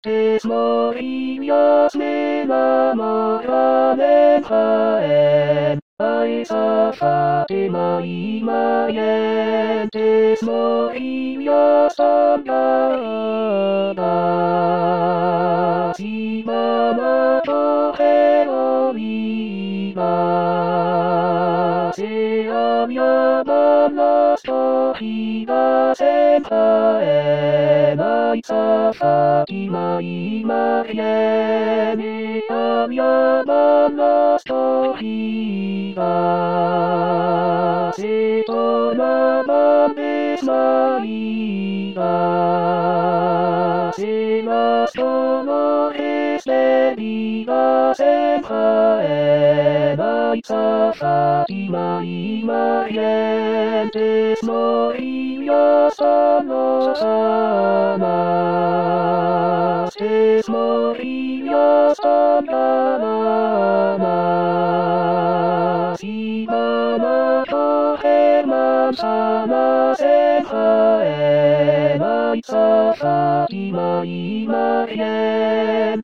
手もりやすめなもらねかえ愛ささてまいまえ手もりやさがだしままとへろいばせやみやばなとひがせかえないささきまいまえねやみやばなとひがせとなばべさいがせなそのへせりがせかえないささきまいまえてそいやさのさまてそいやさがなましままとへまさませかえないささきまいまえ